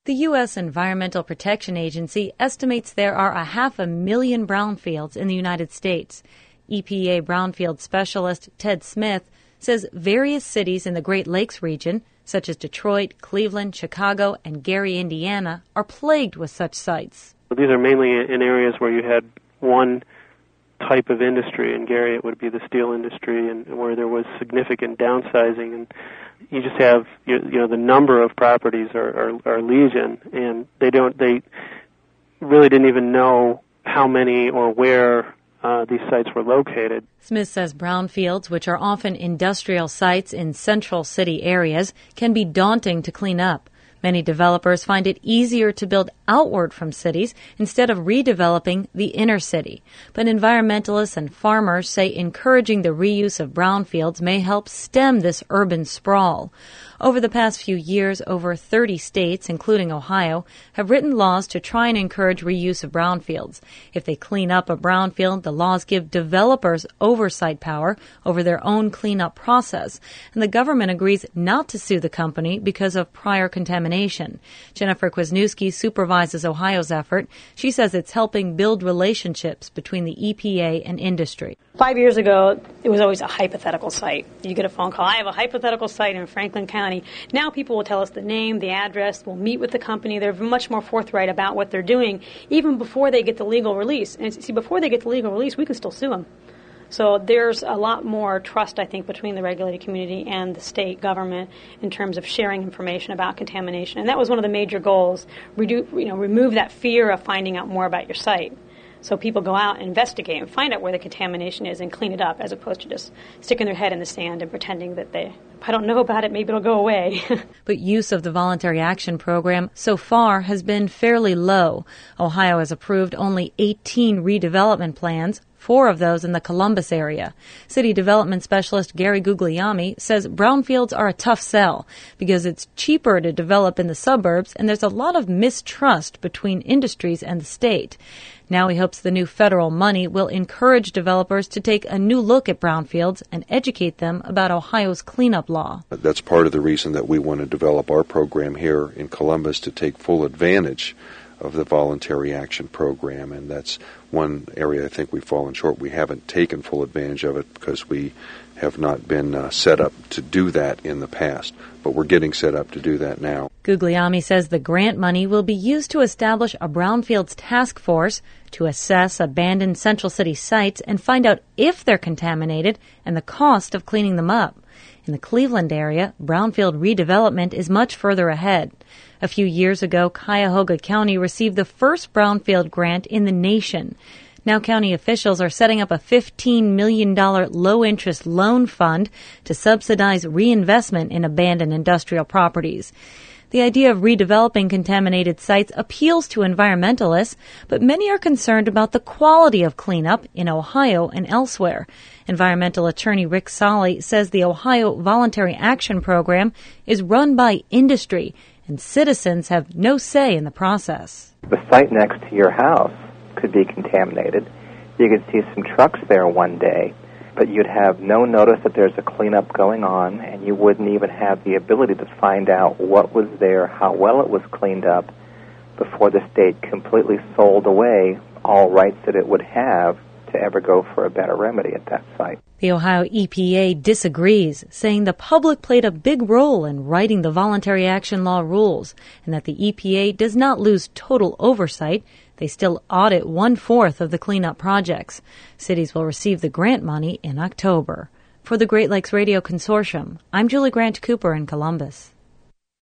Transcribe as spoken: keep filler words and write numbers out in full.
The U S Environmental Protection Agency estimates there are a half a million brownfields in the United States. E P A brownfield specialist Ted Smith says various cities in the Great Lakes region, such as Detroit, Cleveland, Chicago, and Gary, Indiana, are plagued with such sites. These are mainly in areas where you had one type of industry. In Gary, it would be the steel industry, and where there was significant downsizing. And you just have, you know, the number of properties are, are, are legion, and they don't, they really didn't even know how many or where uh, these sites were located. Smith says brownfields, which are often industrial sites in central city areas, can be daunting to clean up. Many developers find it easier to build outward from cities instead of redeveloping the inner city. But environmentalists and farmers say encouraging the reuse of brownfields may help stem this urban sprawl. Over the past few years, over thirty states, including Ohio, have written laws to try and encourage reuse of brownfields. If they clean up a brownfield, the laws give developers oversight power over their own cleanup process, and the government agrees not to sue the company because of prior contamination. Jennifer Kwasniewski supervises Ohio's effort. She says it's helping build relationships between the E P A and industry. Five years ago, it was always a hypothetical site. You get a phone call, I have a hypothetical site in Franklin County. Now people will tell us the name, the address, we'll meet with the company. They're much more forthright about what they're doing, even before they get the legal release. And see, before they get the legal release, we can still sue them. So there's a lot more trust, I think, between the regulated community and the state government in terms of sharing information about contamination. And that was one of the major goals, redu- you know, remove that fear of finding out more about your site. So people go out and investigate and find out where the contamination is and clean it up, as opposed to just sticking their head in the sand and pretending that they, if I don't know about it, maybe it'll go away. But use of the Voluntary Action Program so far has been fairly low. Ohio has approved only eighteen redevelopment plans, four of those in the Columbus area. City development specialist Gary Guglielmi says brownfields are a tough sell because it's cheaper to develop in the suburbs, and there's a lot of mistrust between industries and the state. Now he hopes the new federal money will encourage developers to take a new look at brownfields and educate them about Ohio's cleanup law. That's part of the reason that we want to develop our program here in Columbus to take full advantage of the Voluntary Action Program, and that's one area I think we've fallen short. We haven't taken full advantage of it because we have not been uh, set up to do that in the past, but we're getting set up to do that now. Guglielmi says the grant money will be used to establish a brownfields task force to assess abandoned central city sites and find out if they're contaminated and the cost of cleaning them up. In the Cleveland area, brownfield redevelopment is much further ahead. A few years ago, Cuyahoga County received the first brownfield grant in the nation. Now county officials are setting up a fifteen million dollars low-interest loan fund to subsidize reinvestment in abandoned industrial properties. The idea of redeveloping contaminated sites appeals to environmentalists, but many are concerned about the quality of cleanup in Ohio and elsewhere. Environmental attorney Rick Solly says the Ohio Voluntary Action Program is run by industry, and citizens have no say in the process. The site next to your house could be contaminated. You could see some trucks there one day, but you'd have no notice that there's a cleanup going on, and you wouldn't even have the ability to find out what was there, how well it was cleaned up, before the state completely sold away all rights that it would have to ever go for a better remedy at that site. The Ohio E P A disagrees, saying the public played a big role in writing the voluntary action law rules, and that the E P A does not lose total oversight. They still audit one-fourth of the cleanup projects. Cities will receive the grant money in October. For the Great Lakes Radio Consortium, I'm Julie Grant Cooper in Columbus.